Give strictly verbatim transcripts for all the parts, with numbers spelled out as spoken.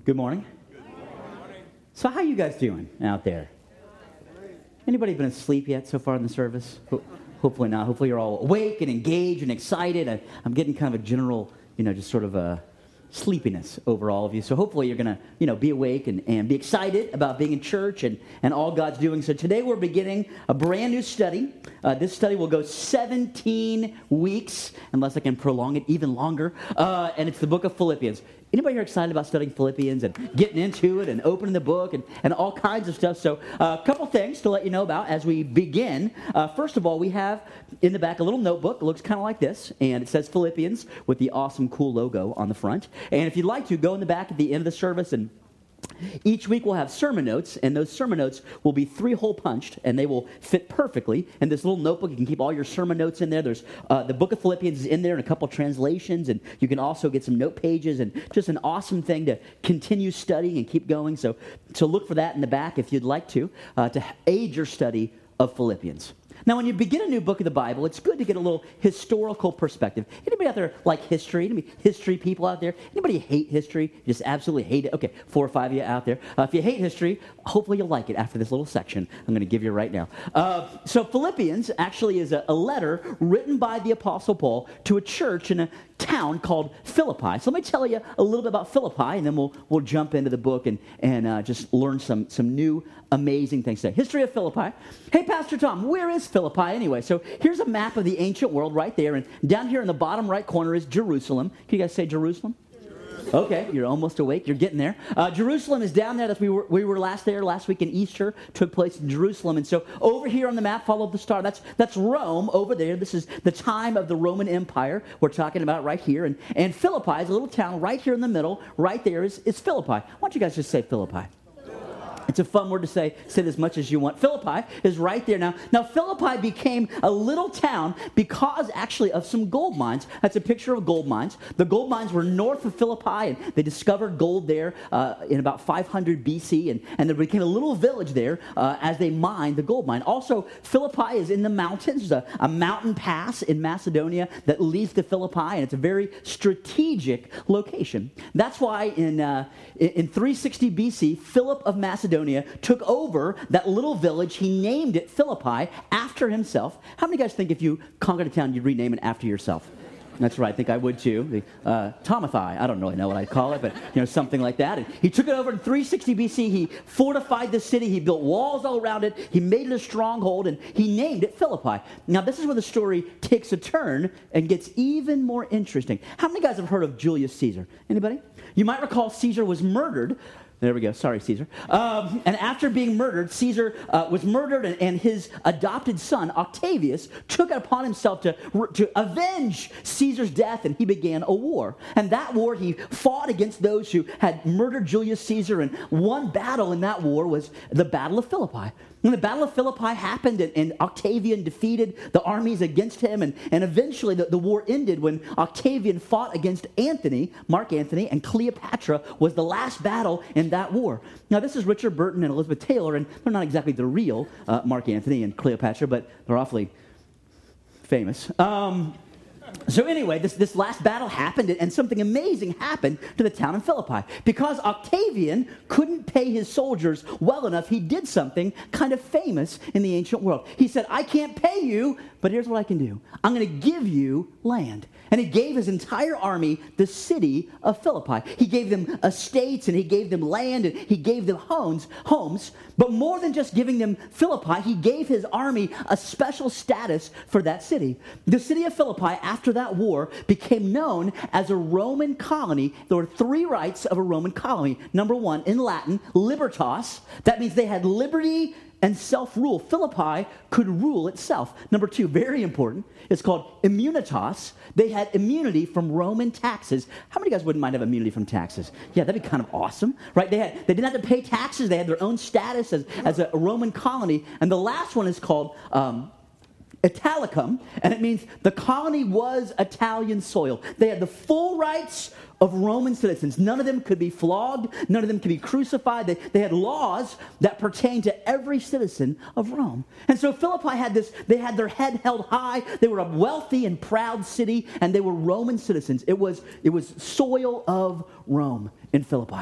Good morning. Good morning. So how you guys doing out there? Anybody been asleep yet so far in the service? Ho- hopefully not. Hopefully you're all awake and engaged and excited. I, I'm getting kind of a general, you know, just sort of a sleepiness over all of you. So hopefully you're going to, you know, be awake and, and be excited about being in church and, and all God's doing. So today we're beginning a brand new study. Uh, this study will go seventeen weeks, unless I can prolong it even longer. Uh, and it's the book of Philippians. Anybody here excited about studying Philippians and getting into it and opening the book and, and all kinds of stuff? So uh, a couple things to let you know about as we begin. Uh, first of all, we have in the back a little notebook. It looks kind of like this, and it says Philippians with the awesome, cool logo on the front. And if you'd like to, go in the back at the end of the service, and each week we'll have sermon notes, and those sermon notes will be three-hole punched, and they will fit perfectly in this little notebook. You can keep all your sermon notes in there. There's uh, the book of Philippians is in there, and a couple translations, and you can also get some note pages, and just an awesome thing to continue studying and keep going. So, so look for that in the back if you'd like to, uh, to aid your study of Philippians. Now, when you begin a new book of the Bible, it's good to get a little historical perspective. Anybody out there like history? Any history people out there? Anybody hate history? You just absolutely hate it? Okay, four or five of you out there. Uh, if you hate history, hopefully you'll like it after this little section I'm going to give you right now. Uh, so Philippians actually is a, a letter written by the Apostle Paul to a church in a town called Philippi. So let me tell you a little bit about Philippi, and then we'll we'll jump into the book and and uh, just learn some some new amazing things today. History of Philippi. Hey, Pastor Tom, where is Philippi anyway? So here's a map of the ancient world right there, and down here in the bottom right corner is Jerusalem. Can you guys say Jerusalem? Okay, you're almost awake. You're getting there. Uh, Jerusalem is down there. That's we were we were last there last week, and Easter took place in Jerusalem. And so over here on the map, follow the star. That's that's Rome over there. This is the time of the Roman Empire we're talking about right here. And and Philippi is a little town right here in the middle. Right there is is Philippi. Why don't you guys just say Philippi? It's a fun word to say. Say it as much as you want. Philippi is right there. Now, now Philippi became a little town because actually of some gold mines. That's a picture of gold mines. The gold mines were north of Philippi, and they discovered gold there uh, in about five hundred B C, and, and there became a little village there uh, as they mined the gold mine. Also, Philippi is in the mountains. There's a, a mountain pass in Macedonia that leads to Philippi, and it's a very strategic location. That's why in, uh, in three sixty B C, Philip of Macedonia took over that little village. He named it Philippi after himself. How many guys think if you conquered a town, you'd rename it after yourself? That's right. I think I would too. The, uh, Tomathai. I don't really know what I'd call it, but you know, something like that. And he took it over in three sixty B C. He fortified the city. He built walls all around it. He made it a stronghold, and he named it Philippi. Now, this is where the story takes a turn and gets even more interesting. How many guys have heard of Julius Caesar? Anybody? You might recall Caesar was murdered. There we go. Sorry, Caesar. Um, and after being murdered, Caesar uh, was murdered, and, and his adopted son, Octavius, took it upon himself to, to avenge Caesar's death, and he began a war. And that war, he fought against those who had murdered Julius Caesar, and one battle in that war was the Battle of Philippi. When the Battle of Philippi happened, and, and Octavian defeated the armies against him, and, and eventually the, the war ended when Octavian fought against Antony, Mark Antony, and Cleopatra was the last battle in that war. Now, this is Richard Burton and Elizabeth Taylor, and they're not exactly the real uh, Mark Antony and Cleopatra, but they're awfully famous. Um... So anyway, this, this last battle happened, and something amazing happened to the town of Philippi. Because Octavian couldn't pay his soldiers well enough, he did something kind of famous in the ancient world. He said, I can't pay you, but here's what I can do. I'm going to give you land. And he gave his entire army the city of Philippi. He gave them estates, and he gave them land, and he gave them homes, homes. But more than just giving them Philippi, he gave his army a special status for that city. The city of Philippi, after that war, became known as a Roman colony. There were three rights of a Roman colony. Number one, in Latin, libertas. That means they had liberty and self-rule. Philippi could rule itself. Number two, very important, it's called immunitas. They had immunity from Roman taxes. How many guys wouldn't mind have immunity from taxes? Yeah, that'd be kind of awesome, right? They had they didn't have to pay taxes. They had their own status as, as a Roman colony. And the last one is called um, Italicum, and it means the colony was Italian soil. They had the full rights of Roman citizens. None of them could be flogged. None of them could be crucified. They, they had laws that pertained to every citizen of Rome. And so Philippi had this, they had their head held high. They were a wealthy and proud city, and they were Roman citizens. It was, it was soil of Rome in Philippi.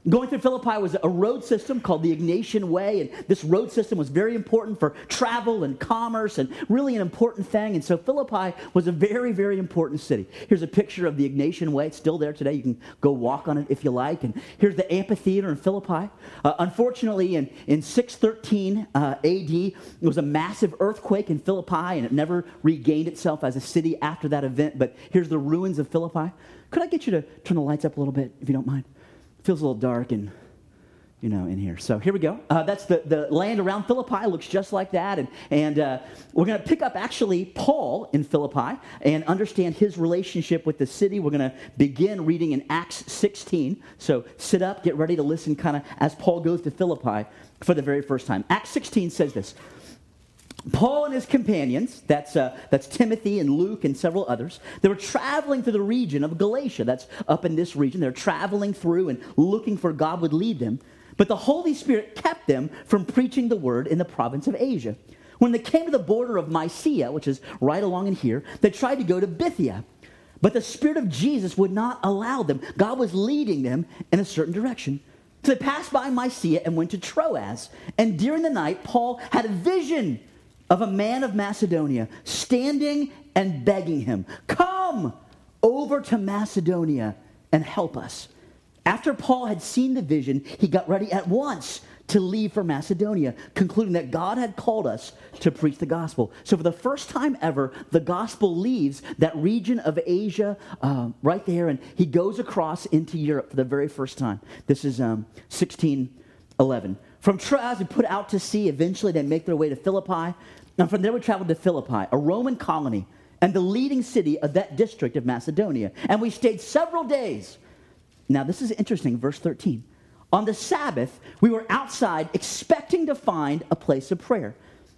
Going through Philippi was a road system called the Ignatian Way, and this road system was very important for travel and commerce and really an important thing. And so Philippi was a very, very important city. Here's a picture of the Ignatian Way. It's still there today. You can go walk on it if you like. And here's the amphitheater in Philippi. Uh, unfortunately, in, in six thirteen uh, A D, there was a massive earthquake in Philippi, and it never regained itself as a city after that event. But here's the ruins of Philippi. Could I get you to turn the lights up a little bit, if you don't mind? Feels a little dark and, you know, in here. So here we go. Uh, that's the, the land around Philippi. Looks just like that. And, and uh, we're going to pick up, actually, Paul in Philippi and understand his relationship with the city. We're going to begin reading in Acts sixteen. So sit up, get ready to listen kind of as Paul goes to Philippi for the very first time. Acts sixteen says this. Paul and his companions, that's uh, that's Timothy and Luke and several others, they were traveling through the region of Galatia. That's up in this region. They're traveling through and looking for God would lead them. But the Holy Spirit kept them from preaching the word in the province of Asia. When they came to the border of Mysia, which is right along in here, they tried to go to Bithynia. But the Spirit of Jesus would not allow them. God was leading them in a certain direction. So they passed by Mysia and went to Troas. And during the night, Paul had a vision of a man of Macedonia standing and begging him, "Come over to Macedonia and help us." After Paul had seen the vision, he got ready at once to leave for Macedonia, concluding that God had called us to preach the gospel. So for the first time ever, the gospel leaves that region of Asia uh, right there, and he goes across into Europe for the very first time. This is um, sixteen eleven. From Troas, we put out to sea. Eventually, they make their way to Philippi. And from there, we traveled to Philippi, a Roman colony, and the leading city of that district of Macedonia. And we stayed several days. Now, this is interesting, verse thirteen. On the Sabbath, we were outside expecting to find a place of prayer.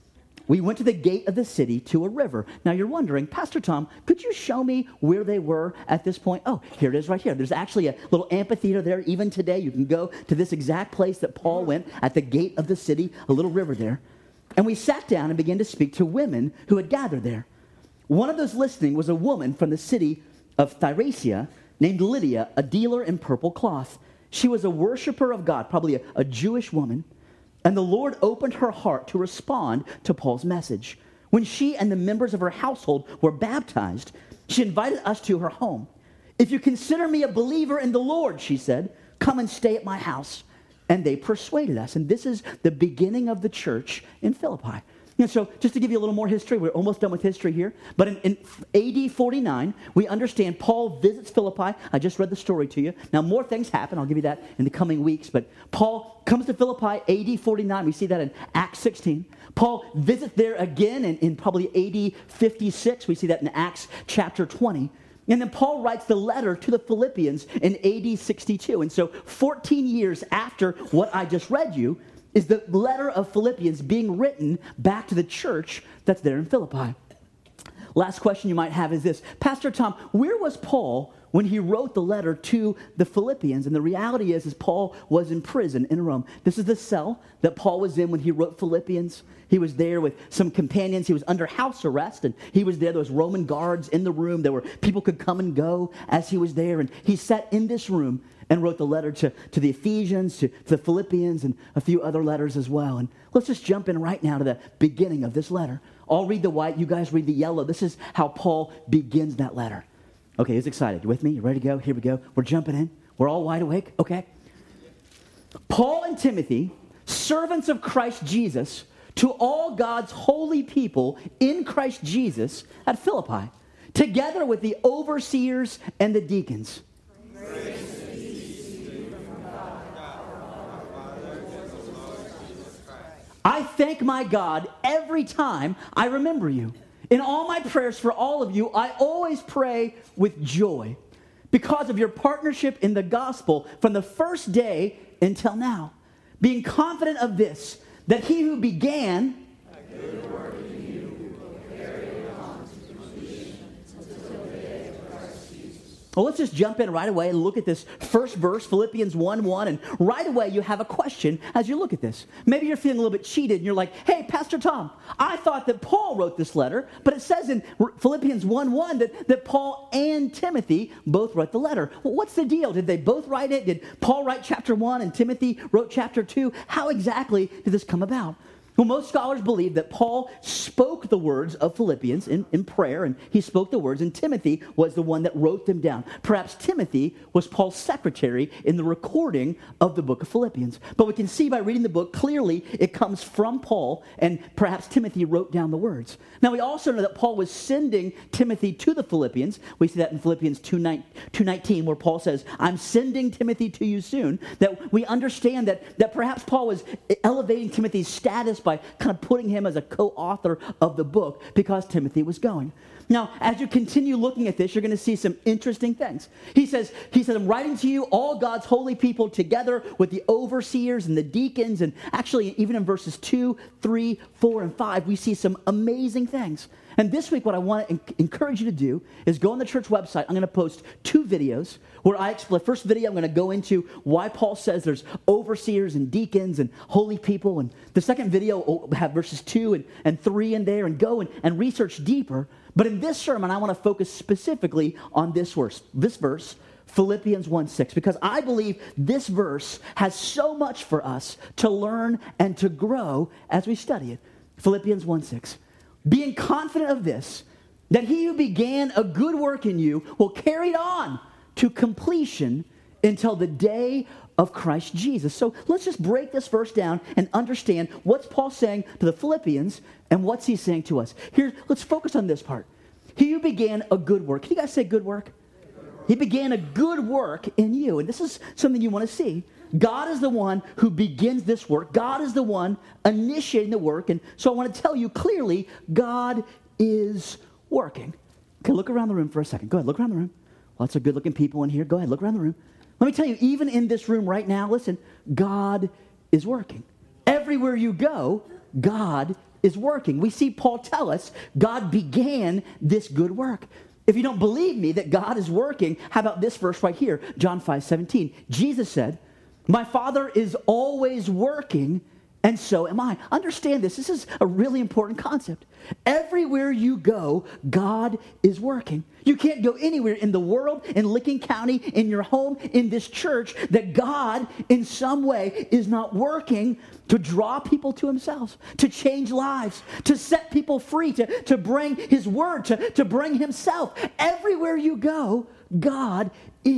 We went to the gate of the city to a river. Now, you're wondering, Pastor Tom, could you show me where they were at this point? Oh, here it is right here. There's actually a little amphitheater there. Even today, you can go to this exact place that Paul went at the gate of the city, a little river there. And we sat down and began to speak to women who had gathered there. One of those listening was a woman from the city of Thyatira named Lydia, a dealer in purple cloth. She was a worshiper of God, probably a, a Jewish woman. And the Lord opened her heart to respond to Paul's message. When she and the members of her household were baptized, she invited us to her home. "If you consider me a believer in the Lord," she said, "come and stay at my house." And they persuaded us. And this is the beginning of the church in Philippi. And so just to give you a little more history, we're almost done with history here. But in, in A D forty-nine, we understand Paul visits Philippi. I just read the story to you. Now, more things happen. I'll give you that in the coming weeks. But Paul comes to Philippi, A D forty-nine. We see that in Acts sixteen. Paul visits there again in, in probably A D fifty-six. We see that in Acts chapter twenty. And then Paul writes the letter to the Philippians in A D sixty-two. And so fourteen years after what I just read you is the letter of Philippians being written back to the church that's there in Philippi. Last question you might have is this. Pastor Tom, where was Paul when he wrote the letter to the Philippians? And the reality is, is Paul was in prison in Rome. This is the cell that Paul was in when he wrote Philippians. He was there with some companions. He was under house arrest, and he was there. There was Roman guards in the room. There were people could come and go as he was there. And he sat in this room and wrote the letter to, to the Ephesians, to, to the Philippians, and a few other letters as well. And let's just jump in right now to the beginning of this letter. I'll read the white. You guys read the yellow. This is how Paul begins that letter. Okay, who's excited? You with me? You ready to go? Here we go. We're jumping in. We're all wide awake. Okay. Paul and Timothy, servants of Christ Jesus, to all God's holy people in Christ Jesus at Philippi, together with the overseers and the deacons. I thank my God every time I remember you. In all my prayers for all of you, I always pray with joy because of your partnership in the gospel from the first day until now, being confident of this, that he who began a good work in you will carry it on to completion until the day of Christ Jesus. Well, let's just jump in right away and look at this first verse, Philippians one one, and right away you have a question as you look at this. Maybe you're feeling a little bit cheated, and you're like, hey, Pastor Tom, I thought that Paul wrote this letter, but it says in Philippians one one that, that Paul and Timothy both wrote the letter. Well, what's the deal? Did they both write it? Did Paul write chapter one and Timothy wrote chapter two? How exactly did this come about? Well, most scholars believe that Paul spoke the words of Philippians in, in prayer, and he spoke the words, and Timothy was the one that wrote them down. Perhaps Timothy was Paul's secretary in the recording of the book of Philippians. But we can see by reading the book, clearly it comes from Paul, and perhaps Timothy wrote down the words. Now, we also know that Paul was sending Timothy to the Philippians. We see that in Philippians two nineteen, where Paul says, I'm sending Timothy to you soon. That we understand that, that perhaps Paul was elevating Timothy's status by kind of putting him as a co-author of the book because Timothy was going. Now, as you continue looking at this, you're going to see some interesting things. He says, he says, I'm writing to you, all God's holy people, together with the overseers and the deacons. And actually, even in verses two, three, four, and five, we see some amazing things. And this week, what I want to encourage you to do is go on the church website. I'm going to post two videos where I explain. The first video, I'm going to go into why Paul says there's overseers and deacons and holy people. And the second video will have verses two and, and three in there, and go and, and research deeper. But in this sermon, I want to focus specifically on this verse, this verse, Philippians one six, because I believe this verse has so much for us to learn and to grow as we study it. Philippians one six. Being confident of this, that he who began a good work in you will carry it on to completion until the day of Christ Jesus. So let's just break this verse down and understand what's Paul saying to the Philippians and what's he saying to us. Here, let's focus on this part. He who began a good work. Can you guys say good work? He began a good work in you. And this is something you want to see. God is the one who begins this work. God is the one initiating the work. And so I want to tell you clearly, God is working. Okay, look around the room for a second. Go ahead, look around the room. Lots of good-looking people in here. Go ahead, look around the room. Let me tell you, even in this room right now, listen, God is working. Everywhere you go, God is working. We see Paul tell us God began this good work. If you don't believe me that God is working, how about this verse right here, John five seventeen. Jesus said, my Father is always working, and so am I. Understand this. This is a really important concept. Everywhere you go, God is working. You can't go anywhere in the world, in Licking County, in your home, in this church, that God in some way is not working to draw people to himself, to change lives, to set people free, to, to bring his word, to, to bring himself. Everywhere you go, God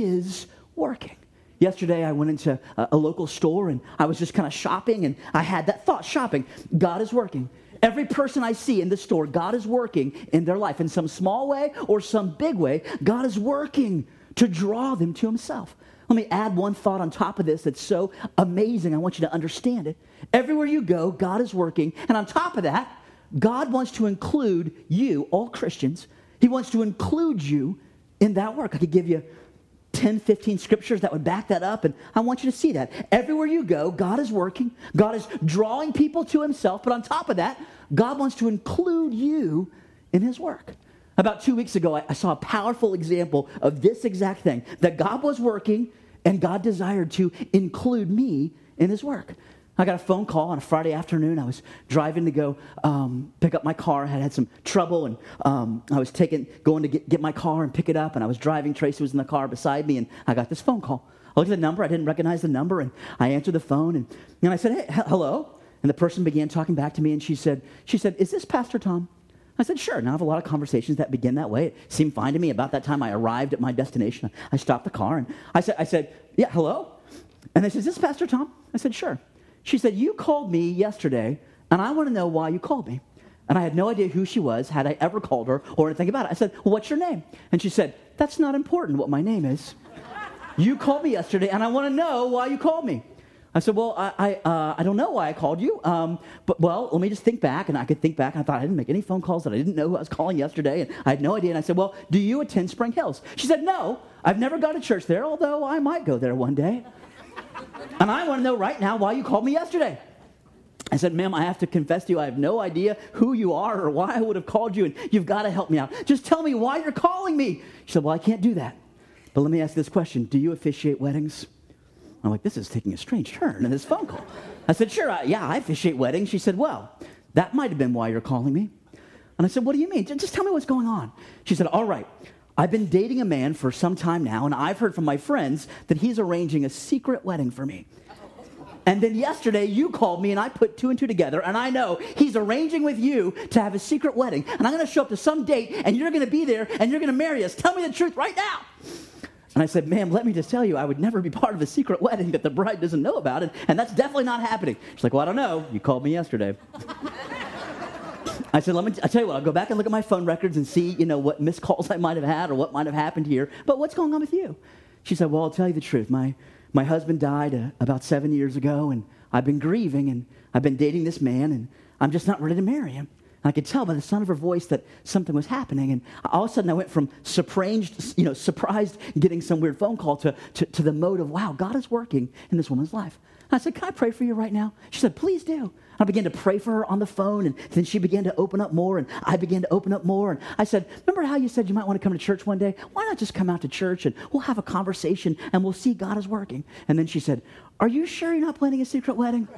is working. Yesterday, I went into a, a local store, and I was just kind of shopping, and I had that thought, shopping. God is working. Every person I see in the store, God is working in their life. In some small way or some big way, God is working to draw them to himself. Let me add one thought on top of this that's so amazing. I want you to understand it. Everywhere you go, God is working. And on top of that, God wants to include you, all Christians. He wants to include you in that work. I could give you ten, fifteen scriptures that would back that up, and I want you to see that. Everywhere you go, God is working. God is drawing people to himself, but on top of that, God wants to include you in his work. About two weeks ago, I, I saw a powerful example of this exact thing, that God was working, and God desired to include me in his work. I got a phone call on a Friday afternoon. I was driving to go um, pick up my car. I had had some trouble, and um, I was taking, going to get, get my car and pick it up, and I was driving. Tracy was in the car beside me, and I got this phone call. I looked at the number. I didn't recognize the number, and I answered the phone, and, and I said, hey, he- hello? And the person began talking back to me, and she said, she said, is this Pastor Tom? I said, sure. Now I have a lot of conversations that begin that way. It seemed fine to me. About that time, I arrived at my destination. I stopped the car, and I said, I said, yeah, hello? And they said, is this Pastor Tom? I said, sure. She said, you called me yesterday, and I want to know why you called me. And I had no idea who she was, had I ever called her, or anything about it. I said, well, what's your name? And she said, that's not important what my name is. You called me yesterday, and I want to know why you called me. I said, well, I I, uh, I don't know why I called you, um, but, well, let me just think back. And I could think back, and I thought I didn't make any phone calls, that I didn't know who I was calling yesterday, and I had no idea. And I said, well, do you attend Spring Hills? She said, no, I've never gone to church there, although I might go there one day. And I want to know right now why you called me yesterday. I said, ma'am, I have to confess to you, I have no idea who you are or why I would have called you, and you've got to help me out. Just tell me why you're calling me. She said, well, I can't do that. but let me ask this question. Do you officiate weddings? I'm like, this is taking a strange turn in this phone call. I said, sure, I, yeah, I officiate weddings. She said, well, that might have been why you're calling me. And I said, what do you mean? Just tell me what's going on. She said, all right, I've been dating a man for some time now, and I've heard from my friends that he's arranging a secret wedding for me. And then yesterday, you called me, and I put two and two together, and I know he's arranging with you to have a secret wedding, and I'm going to show up to some date, and you're going to be there, and you're going to marry us. Tell me the truth right now. And I said, ma'am, let me just tell you, I would never be part of a secret wedding that the bride doesn't know about, and, and that's definitely not happening. She's like, well, I don't know. You called me yesterday. I said, let me, t- I tell you what, I'll go back and look at my phone records and see, you know, what missed calls I might have had or what might have happened here. But what's going on with you? She said, well, I'll tell you the truth. My my husband died uh, about seven years ago, and I've been grieving, and I've been dating this man, and I'm just not ready to marry him. And I could tell by the sound of her voice that something was happening. And all of a sudden, I went from surprised, you know, surprised getting some weird phone call to, to, to the mode of, wow, God is working in this woman's life. I said, can I pray for you right now? She said, please do. I began to pray for her on the phone, and then she began to open up more, and I began to open up more. And I said, remember how you said you might want to come to church one day? Why not just come out to church, and we'll have a conversation, and we'll see God is working. And then she said, are you sure you're not planning a secret wedding?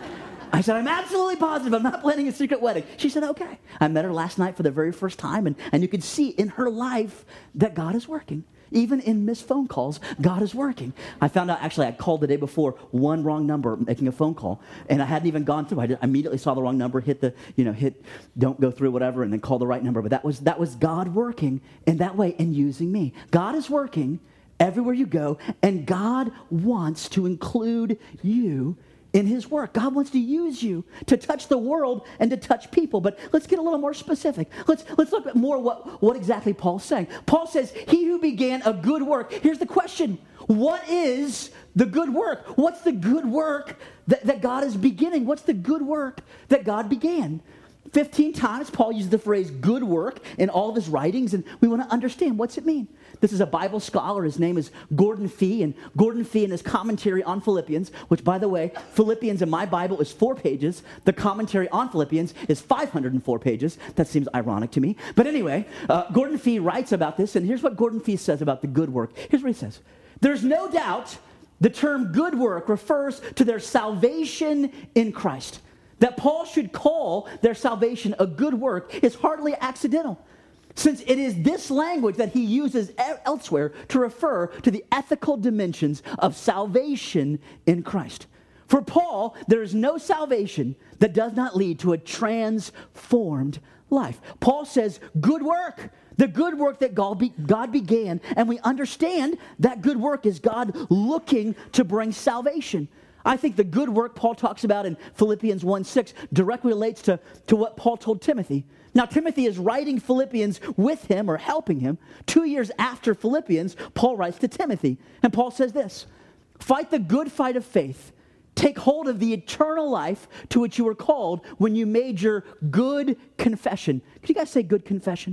I said, I'm absolutely positive I'm not planning a secret wedding. She said, okay. I met her last night for the very first time, and, and you could see in her life that God is working. Even in missed phone calls, God is working. I found out, actually, I called the day before, one wrong number, making a phone call, and I hadn't even gone through. I just immediately saw the wrong number, hit the, you know, hit, don't go through, whatever, and then call the right number. But that was that was God working in that way and using me. God is working everywhere you go, and God wants to include you in his work. God wants to use you to touch the world and to touch people. But let's get a little more specific. Let's let's look at more what, what exactly Paul's saying. Paul says, he who began a good work. Here's the question. What is the good work? What's the good work that, that God is beginning? What's the good work that God began? Fifteen times Paul uses the phrase good work in all of his writings, and we want to understand, what's it mean? This is a Bible scholar. His name is Gordon Fee, and Gordon Fee in his commentary on Philippians, which, by the way, Philippians in my Bible is four pages. The commentary on Philippians is five hundred four pages. That seems ironic to me. But anyway, uh, Gordon Fee writes about this, and here's what Gordon Fee says about the good work. Here's what he says. There's no doubt the term good work refers to their salvation in Christ. That Paul should call their salvation a good work is hardly accidental, since it is this language that he uses elsewhere to refer to the ethical dimensions of salvation in Christ. For Paul, there is no salvation that does not lead to a transformed life. Paul says, good work, the good work that God, be, God began, and we understand that good work is God looking to bring salvation. I think the good work Paul talks about in Philippians one six directly relates to, to what Paul told Timothy. Now, Timothy is writing Philippians with him or helping him. Two years after Philippians, Paul writes to Timothy. And Paul says this, fight the good fight of faith. Take hold of the eternal life to which you were called when you made your good confession. Could you guys say good confession?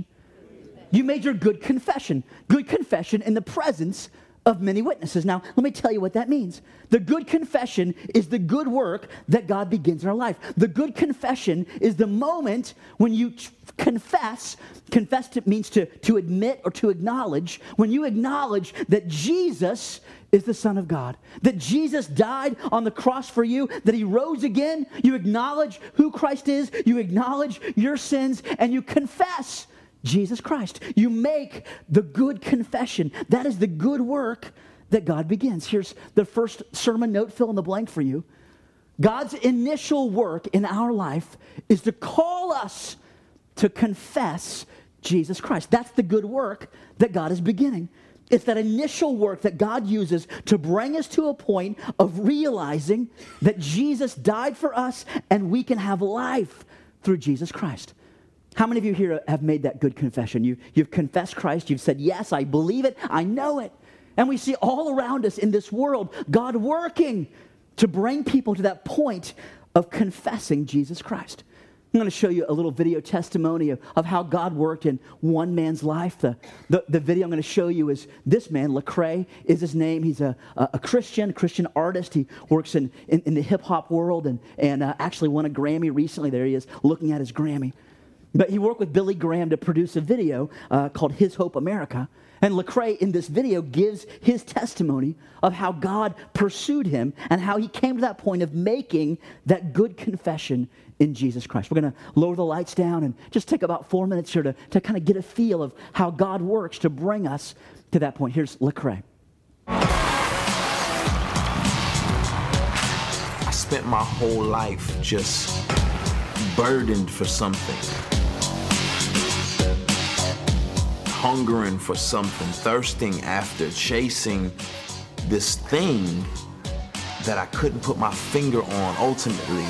You made your good confession. Good confession in the presence of many witnesses. Now, let me tell you what that means. The good confession is the good work that God begins in our life. The good confession is the moment when you confess. Confess to, means to, to admit or to acknowledge. When you acknowledge that Jesus is the Son of God, that Jesus died on the cross for you, that he rose again, you acknowledge who Christ is, you acknowledge your sins, and you confess Jesus Christ. You make the good confession. That is the good work that God begins. Here's the first sermon note, fill in the blank for you. God's initial work in our life is to call us to confess Jesus Christ. That's the good work that God is beginning. It's that initial work that God uses to bring us to a point of realizing that Jesus died for us and we can have life through Jesus Christ. How many of you here have made that good confession? You, you've confessed Christ. You've said, yes, I believe it. I know it. And we see all around us in this world, God working to bring people to that point of confessing Jesus Christ. I'm going to show you a little video testimony of, of how God worked in one man's life. The, the, the video I'm going to show you is this man, Lecrae is his name. He's a, a, a Christian, Christian artist. He works in, in, in the hip-hop world and, and uh, actually won a Grammy recently. There he is looking at his Grammy. But he worked with Billy Graham to produce a video uh, called His Hope America. And Lecrae in this video gives his testimony of how God pursued him and how he came to that point of making that good confession in Jesus Christ. We're going to lower the lights down and just take about four minutes here to, to kind of get a feel of how God works to bring us to that point. Here's Lecrae. I spent my whole life just burdened for something. Hungering for something, thirsting after, chasing this thing that I couldn't put my finger on ultimately.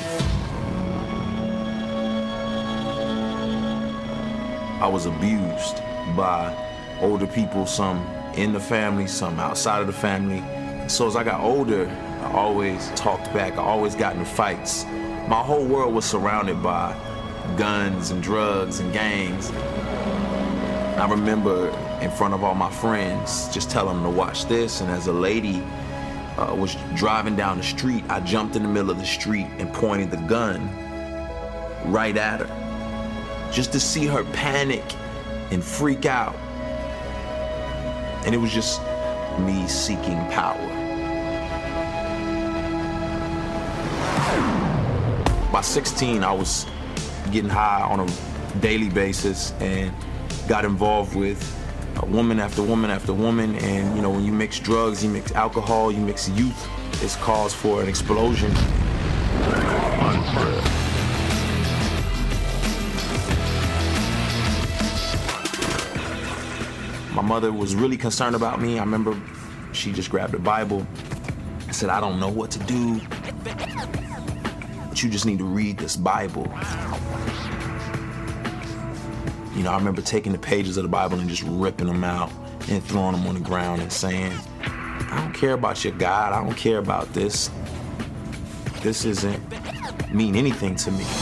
I was abused by older people, some in the family, some outside of the family. So as I got older, I always talked back, I always got into fights. My whole world was surrounded by guns and drugs and gangs. I remember in front of all my friends just telling them to watch this, and as a lady uh, was driving down the street, I jumped in the middle of the street and pointed the gun right at her, just to see her panic and freak out. And it was just me seeking power. By sixteen, I was getting high on a daily basis and got involved with woman after woman after woman. And you know, when you mix drugs, you mix alcohol, you mix youth, it's cause for an explosion. My mother was really concerned about me. I remember she just grabbed a Bible and said, I don't know what to do, but you just need to read this Bible. You know, I remember taking the pages of the Bible and just ripping them out and throwing them on the ground and saying, I don't care about your God. I don't care about this. This doesn't mean anything to me.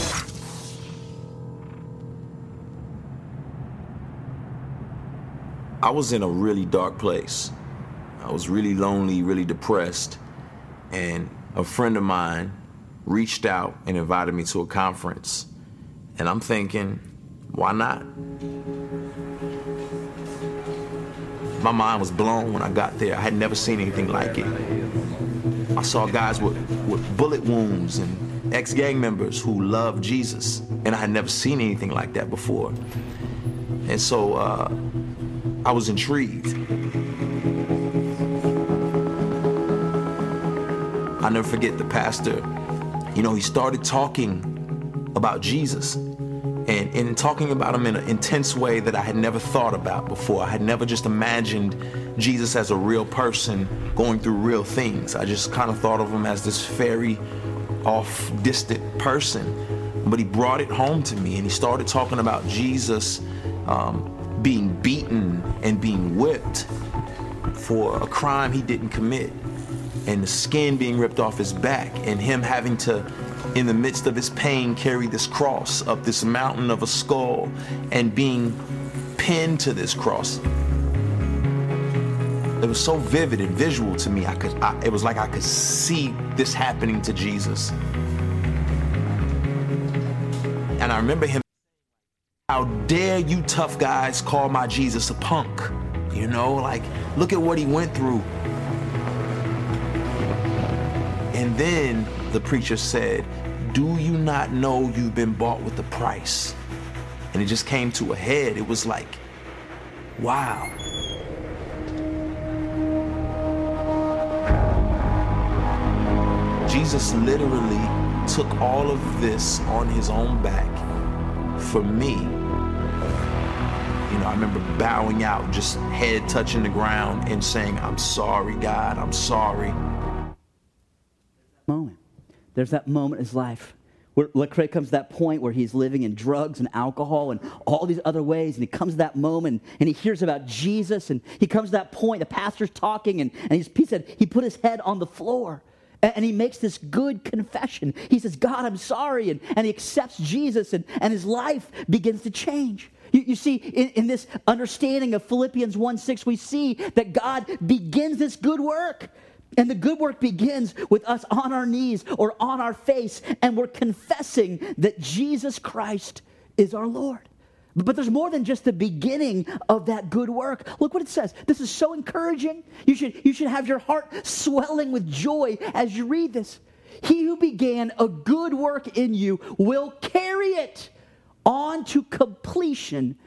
I was in a really dark place. I was really lonely, really depressed. And a friend of mine reached out and invited me to a conference. And I'm thinking, why not? My mind was blown when I got there. I had never seen anything like it. I saw guys with, with bullet wounds and ex-gang members who loved Jesus. And I had never seen anything like that before. And so uh, I was intrigued. I'll never forget the pastor. You know, he started talking about Jesus. And in talking about him in an intense way that I had never thought about before. I had never just imagined Jesus as a real person going through real things. I just kind of thought of him as this fairy off distant person. But he brought it home to me, and he started talking about Jesus um, being beaten and being whipped for a crime he didn't commit, and the skin being ripped off his back, and him having to, in the midst of his pain, carry this cross up this mountain of a skull and being pinned to this cross. It was so vivid and visual to me. I could, I, it was like I could see this happening to Jesus. And I remember him, how dare you tough guys call my Jesus a punk? You know, like, look at what he went through. And then the preacher said, do you not know you've been bought with a price? And it just came to a head. It was like, wow. Jesus literally took all of this on his own back for me. You know, I remember bowing out, just head touching the ground and saying, I'm sorry, God, I'm sorry. Moment. There's that moment in his life where Lecrae comes to that point where he's living in drugs and alcohol and all these other ways, and he comes to that moment and he hears about Jesus, and he comes to that point, the pastor's talking, and, and he's, he said he put his head on the floor, and, and he makes this good confession. He says, God, I'm sorry, and, and he accepts Jesus, and, and his life begins to change. You, you see, in, in this understanding of Philippians one six, we see that God begins this good work. And the good work begins with us on our knees or on our face, and we're confessing that Jesus Christ is our Lord. But there's more than just the beginning of that good work. Look what it says. This is so encouraging. You should, you should have your heart swelling with joy as you read this. He who began a good work in you will carry it on to completion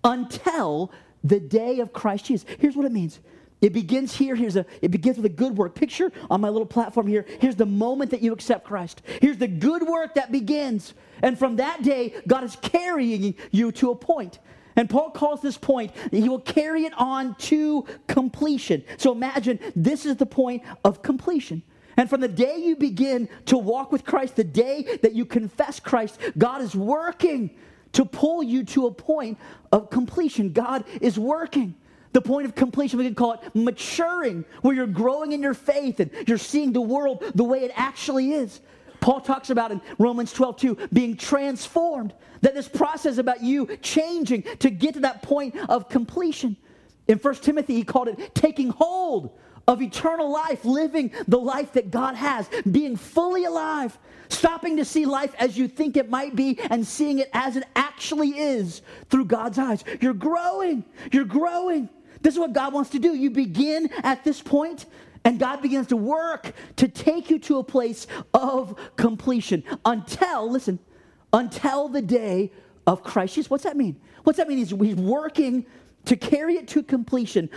until the day of Christ Jesus. Here's what it means. It begins here. Here's a, it begins with a good work. Picture on my little platform here. Here's the moment that you accept Christ. Here's the good work that begins. And from that day, God is carrying you to a point. And Paul calls this point, he will carry it on to completion. So imagine this is the point of completion. And from the day you begin to walk with Christ, the day that you confess Christ, God is working to pull you to a point of completion. God is working. The point of completion, we can call it maturing, where you're growing in your faith and you're seeing the world the way it actually is. Paul talks about in Romans twelve two, being transformed, that this process about you changing to get to that point of completion. In First Timothy, he called it taking hold of eternal life, living the life that God has, being fully alive, stopping to see life as you think it might be and seeing it as it actually is through God's eyes. You're growing. You're growing. This is what God wants to do. You begin at this point, and God begins to work to take you to a place of completion until, listen, until the day of Christ Jesus. What's that mean? What's that mean? He's, he's working to carry it to completion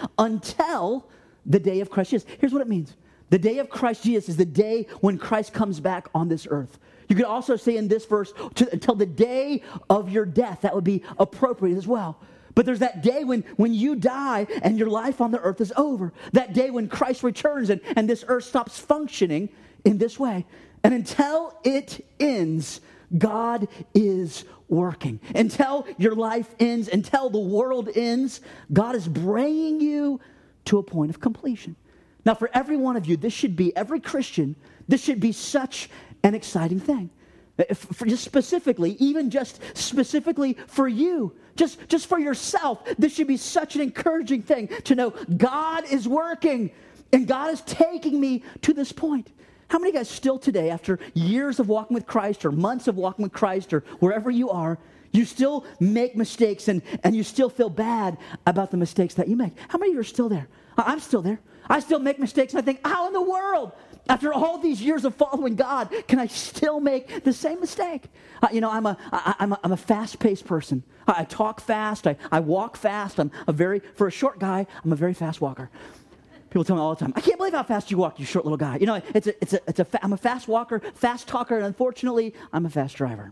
until the day of Christ Jesus. Here's what it means. The day of Christ Jesus is the day when Christ comes back on this earth. You could also say in this verse, to, until the day of your death. That would be appropriate as well. But there's that day when, when you die and your life on the earth is over. That day when Christ returns and, and this earth stops functioning in this way. And until it ends, God is working. Until your life ends, until the world ends, God is bringing you to a point of completion. Now, for every one of you, this should be, every Christian, this should be such an exciting thing. For just specifically, even just specifically for you, just, just for yourself, this should be such an encouraging thing to know God is working and God is taking me to this point. How many of you guys still today, after years of walking with Christ or months of walking with Christ or wherever you are, you still make mistakes and, and you still feel bad about the mistakes that you make? How many of you are still there? I'm still there. I still make mistakes and I think, how in the world, after all these years of following God, can I still make the same mistake? Uh, you know, I'm a, I, I'm a, I'm a fast-paced person. I, I talk fast. I, I walk fast. I'm a very, for a short guy, I'm a very fast walker. People tell me all the time, I can't believe how fast you walk, you short little guy. You know, it's a, it's a, it's a, fa- I'm a fast walker, fast talker, and unfortunately, I'm a fast driver.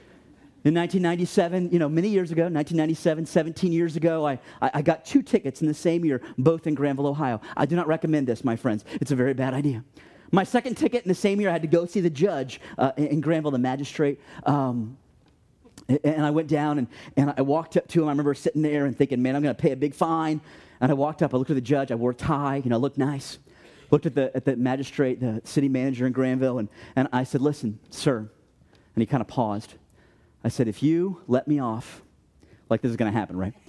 In nineteen ninety-seven, you know, many years ago, nineteen ninety-seven, seventeen years ago, I, I got two tickets in the same year, both in Granville, Ohio. I do not recommend this, my friends. It's a very bad idea. My second ticket in the same year, I had to go see the judge uh, in Granville, the magistrate. Um, and I went down and, and I walked up to him. I remember sitting there and thinking, man, I'm going to pay a big fine. And I walked up. I looked at the judge. I wore a tie. You know, looked nice. Looked at the at the magistrate, the city manager in Granville, and, and I said, listen, sir. And he kind of paused. I said, if you let me off, like this is going to happen, right?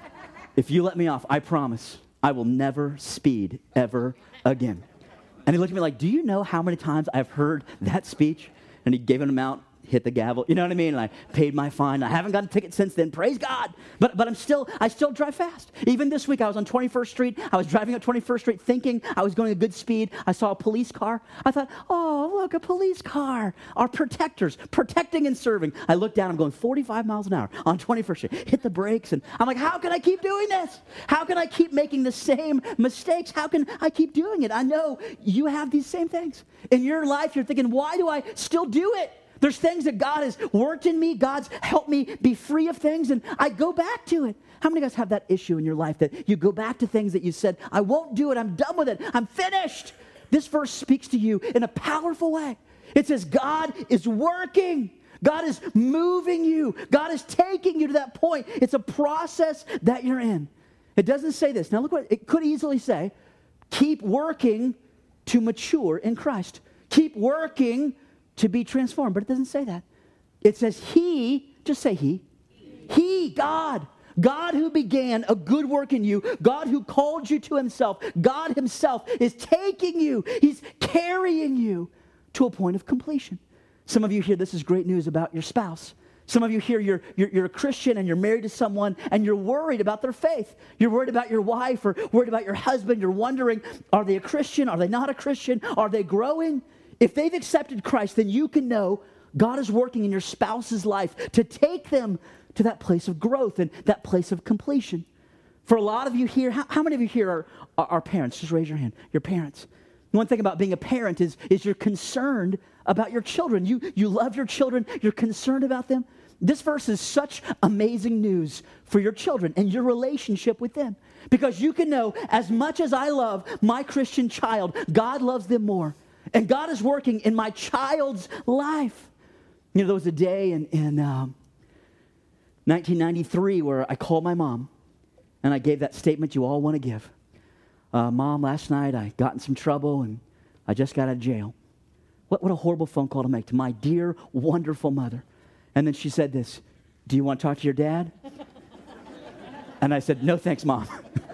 If you let me off, I promise I will never speed ever again. And he looked at me like, do you know how many times I've heard that speech? And he gave an amount, hit the gavel, you know what I mean? And I paid my fine. I haven't gotten a ticket since then, praise God. But but I'm still, I still drive fast. Even this week, I was on twenty-first Street. I was driving up twenty-first Street thinking I was going at good speed. I saw a police car. I thought, oh, look, a police car. Our protectors, protecting and serving. I looked down, I'm going forty-five miles an hour on twenty-first Street. Hit the brakes, and I'm like, how can I keep doing this? How can I keep making the same mistakes? How can I keep doing it? I know you have these same things. In your life, you're thinking, why do I still do it? There's things that God has worked in me. God's helped me be free of things, and I go back to it. How many of you guys have that issue in your life that you go back to things that you said, I won't do it, I'm done with it, I'm finished? This verse speaks to you in a powerful way. It says God is working. God is moving you. God is taking you to that point. It's a process that you're in. It doesn't say this. Now look what it could easily say. Keep working to mature in Christ. Keep working to be transformed. But it doesn't say that. It says he, just say he. He, God. God who began a good work in you. God who called you to himself. God himself is taking you. He's carrying you to a point of completion. Some of you hear this is great news about your spouse. Some of you here, you're, you're, you're a Christian and you're married to someone and you're worried about their faith. You're worried about your wife or worried about your husband. You're wondering, are they a Christian? Are they not a Christian? Are they growing? If they've accepted Christ, then you can know God is working in your spouse's life to take them to that place of growth and that place of completion. For a lot of you here, how, how many of you here are, are, are parents? Just raise your hand. You're parents. One thing about being a parent is, is you're concerned about your children. You, you love your children. You're concerned about them. This verse is such amazing news for your children and your relationship with them. Because you can know, as much as I love my Christian child, God loves them more. And God is working in my child's life. You know, there was a day in, in um, nineteen ninety-three where I called my mom and I gave that statement you all want to give. Uh, Mom, last night I got in some trouble and I just got out of jail. What, what a horrible phone call to make to my dear, wonderful mother. And then she said this, do you want to talk to your dad? And I said, no, thanks, Mom.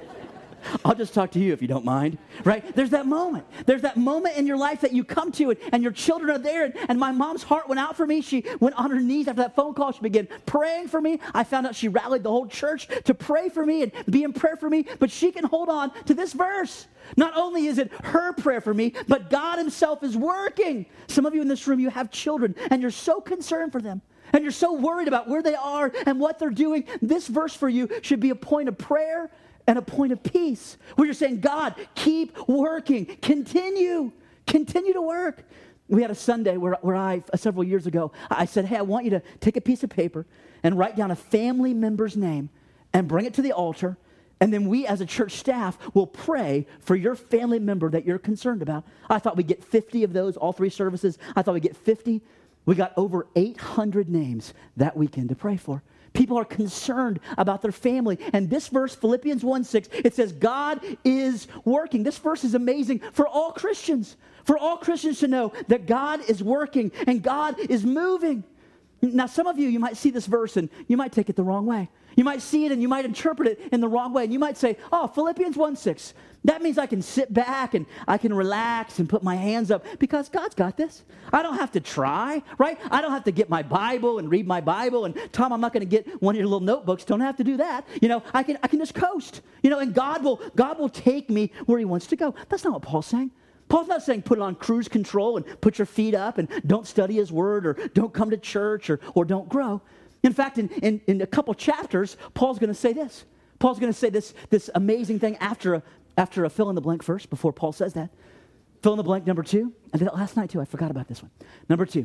I'll just talk to you if you don't mind, right? There's that moment. There's that moment in your life that you come to and, and your children are there. And, and my mom's heart went out for me. She went on her knees after that phone call. She began praying for me. I found out she rallied the whole church to pray for me and be in prayer for me. But she can hold on to this verse. Not only is it her prayer for me, but God himself is working. Some of you in this room, you have children and you're so concerned for them. And you're so worried about where they are and what they're doing. This verse for you should be a point of prayer and a point of peace, where you're saying, God, keep working, continue, continue to work. We had a Sunday where, where I, several years ago, I said, hey, I want you to take a piece of paper and write down a family member's name and bring it to the altar, and then we as a church staff will pray for your family member that you're concerned about. I thought we'd get fifty of those, all three services. I thought we'd get fifty. We got over eight hundred names that weekend to pray for. People are concerned about their family. And this verse, Philippians one six, it says, God is working. This verse is amazing for all Christians. For all Christians to know that God is working and God is moving. Now, some of you, you might see this verse and you might take it the wrong way. You might see it and you might interpret it in the wrong way. And you might say, oh, Philippians one six, that means I can sit back and I can relax and put my hands up because God's got this. I don't have to try, right? I don't have to get my Bible and read my Bible. And Tom, I'm not going to get one of your little notebooks. Don't have to do that. You know, I can I can just coast. You know, and God will God will take me where he wants to go. That's not what Paul's saying. Paul's not saying put it on cruise control and put your feet up and don't study his word or don't come to church or, or don't grow. In fact, in, in, in a couple chapters, Paul's going to say this. Paul's going to say this, this amazing thing after a, after a fill in the blank verse before Paul says that. Fill in the blank number two. I did it last night too. I forgot about this one. Number two.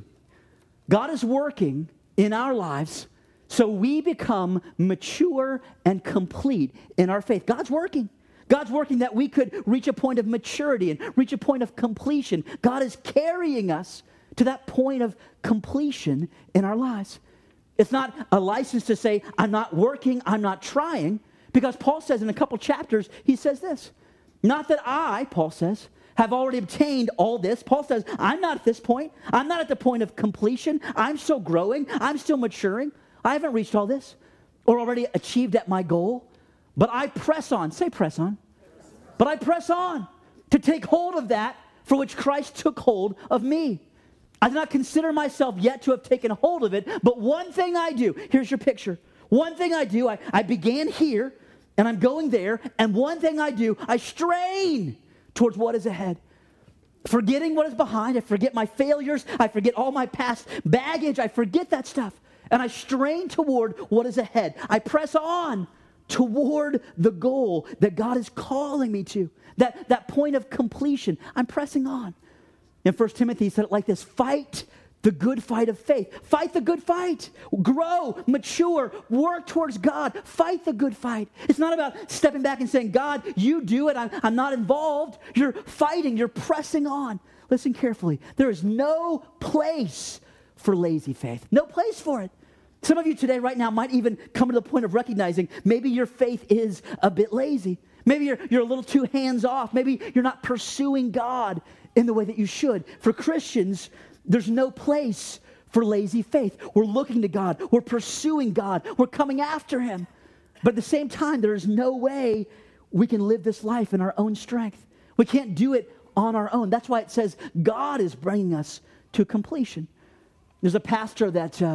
God is working in our lives so we become mature and complete in our faith. God's working. God's working that we could reach a point of maturity and reach a point of completion. God is carrying us to that point of completion in our lives. It's not a license to say, I'm not working, I'm not trying, because Paul says in a couple chapters, he says this, not that I, Paul says, have already obtained all this. Paul says, I'm not at this point. I'm not at the point of completion. I'm still growing. I'm still maturing. I haven't reached all this or already achieved at my goal. But I press on. Say press on. But I press on to take hold of that for which Christ took hold of me. I do not consider myself yet to have taken hold of it, but one thing I do. Here's your picture. One thing I do, I, I began here, and I'm going there, and one thing I do, I strain towards what is ahead. Forgetting what is behind, I forget my failures, I forget all my past baggage, I forget that stuff, and I strain toward what is ahead. I press on toward the goal that God is calling me to, that, that point of completion. I'm pressing on. In First Timothy, he said it like this, fight the good fight of faith. Fight the good fight. Grow, mature, work towards God. Fight the good fight. It's not about stepping back and saying, God, you do it. I'm, I'm not involved. You're fighting. You're pressing on. Listen carefully. There is no place for lazy faith. No place for it. Some of you today right now might even come to the point of recognizing maybe your faith is a bit lazy. Maybe you're, you're a little too hands-off. Maybe you're not pursuing God in the way that you should. For Christians, there's no place for lazy faith. We're looking to God. We're pursuing God. We're coming after him. But at the same time, there is no way we can live this life in our own strength. We can't do it on our own. That's why it says God is bringing us to completion. There's a pastor that uh,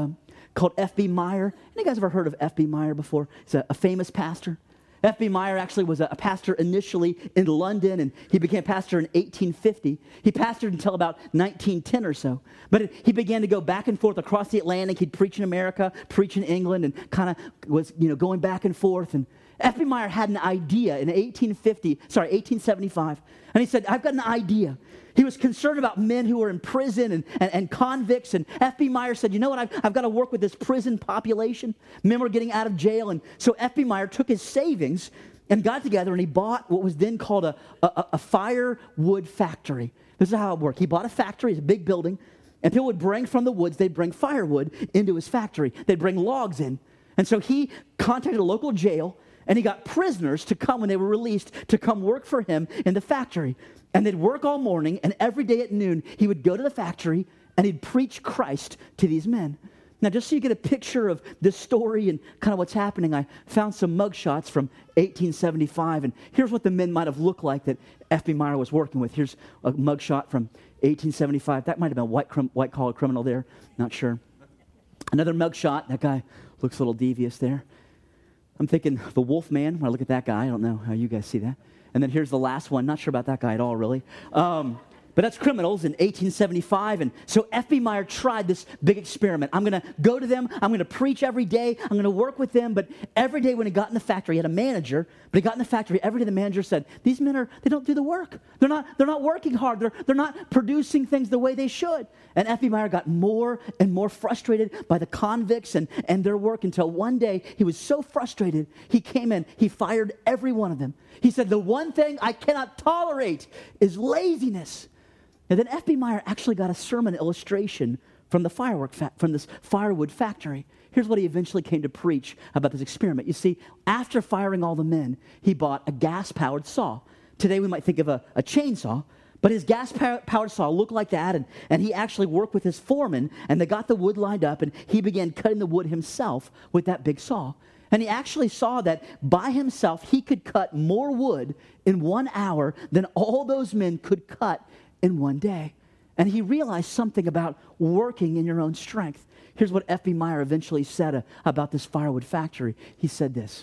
called F B Meyer. Any guys ever heard of F B Meyer before? He's a, a famous pastor. F B Meyer actually was a, a pastor initially in London, and he became pastor in eighteen fifty. He pastored until about nineteen ten or so. But it, he began to go back and forth across the Atlantic. He'd preach in America, preach in England, and kind of was, you know, going back and forth. And F B Meyer had an idea in eighteen fifty, sorry, eighteen seventy-five. And he said, I've got an idea. He was concerned about men who were in prison and, and, and convicts. And F B Meyer said, you know what, I've, I've got to work with this prison population. Men were getting out of jail. And so F B Meyer took his savings and got together and he bought what was then called a, a, a firewood factory. This is how it worked. He bought a factory, it's a big building, and people would bring from the woods, they'd bring firewood into his factory. They'd bring logs in. And so he contacted a local jail, and he got prisoners to come when they were released to come work for him in the factory. And they'd work all morning, and every day at noon, he would go to the factory, and he'd preach Christ to these men. Now, just so you get a picture of this story and kind of what's happening, I found some mugshots from eighteen seventy-five, and here's what the men might have looked like that F B Meyer was working with. Here's a mugshot from eighteen seventy-five. That might have been a white crim- white-collar criminal there, not sure. Another mugshot, that guy looks a little devious there. I'm thinking the Wolf Man, when I look at that guy, I don't know how you guys see that. And then here's the last one. Not sure about that guy at all, really. Um, but that's criminals in eighteen seventy-five. And so F B Meyer tried this big experiment. I'm going to go to them. I'm going to preach every day. I'm going to work with them. But every day when he got in the factory, he had a manager. But he got in the factory, every day the manager said, these men are, they don't do the work. They're not, they're not working hard. They're, they're not producing things the way they should. And F B Meyer got more and more frustrated by the convicts and, and their work until one day he was so frustrated, he came in, he fired every one of them. He said, the one thing I cannot tolerate is laziness. And then F B Meyer actually got a sermon illustration from the firework fa- from this firewood factory. Here's what he eventually came to preach about this experiment. You see, after firing all the men, he bought a gas-powered saw. Today we might think of a, a chainsaw, but his gas-powered saw looked like that, and, and he actually worked with his foreman, and they got the wood lined up, and he began cutting the wood himself with that big saw. And he actually saw that by himself, he could cut more wood in one hour than all those men could cut in one day. And he realized something about working in your own strength. Here's what F B Meyer eventually said uh, about this firewood factory. He said this: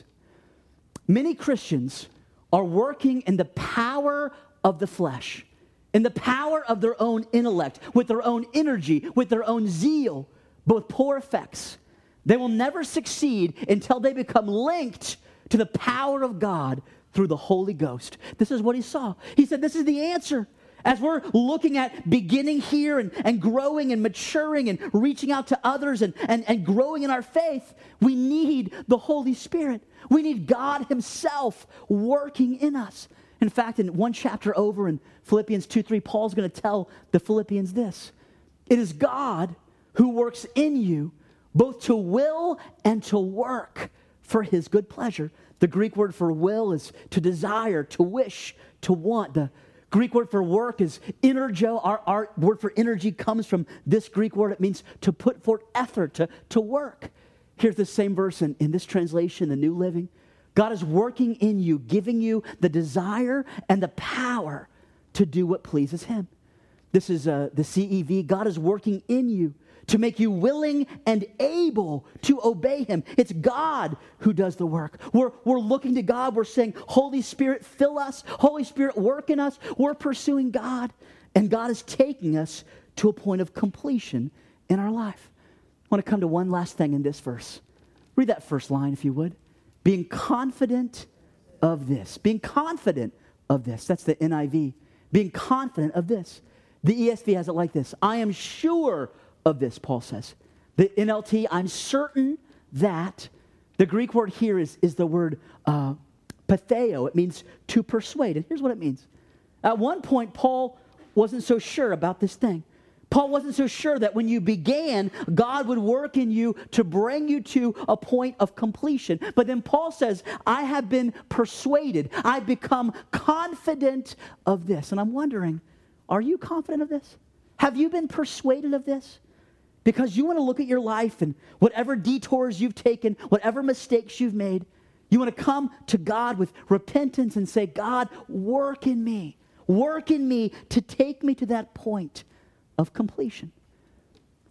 many Christians are working in the power of the flesh, in the power of their own intellect, with their own energy, with their own zeal, but with poor effects. They will never succeed until they become linked to the power of God through the Holy Ghost. This is what he saw. He said, this is the answer. As we're looking at beginning here and, and growing and maturing and reaching out to others and, and, and growing in our faith, we need the Holy Spirit. We need God himself working in us. In fact, in one chapter over in Philippians two three, Paul's going to tell the Philippians this: it is God who works in you both to will and to work for his good pleasure. The Greek word for will is to desire, to wish, to want. The Greek word for work is energo. Our, our word for energy comes from this Greek word. It means to put forth effort, to, to work. Here's the same verse in, in this translation, the New Living. God is working in you, giving you the desire and the power to do what pleases him. This is uh, the C E V. God is working in you to make you willing and able to obey him. It's God who does the work. We're, we're looking to God. We're saying, Holy Spirit, fill us. Holy Spirit, work in us. We're pursuing God. And God is taking us to a point of completion in our life. I want to come to one last thing in this verse. Read that first line, if you would. Being confident of this. Being confident of this. That's the N I V. Being confident of this. The E S V has it like this: I am sure of this, Paul says. The N L T, I'm certain that. The Greek word here is, is the word uh, patheo. It means to persuade. And here's what it means. At one point, Paul wasn't so sure about this thing. Paul wasn't so sure that when you began, God would work in you to bring you to a point of completion. But then Paul says, I have been persuaded. I've become confident of this. And I'm wondering, are you confident of this? Have you been persuaded of this? Because you want to look at your life and whatever detours you've taken, whatever mistakes you've made, you want to come to God with repentance and say, God, work in me. Work in me to take me to that point of completion.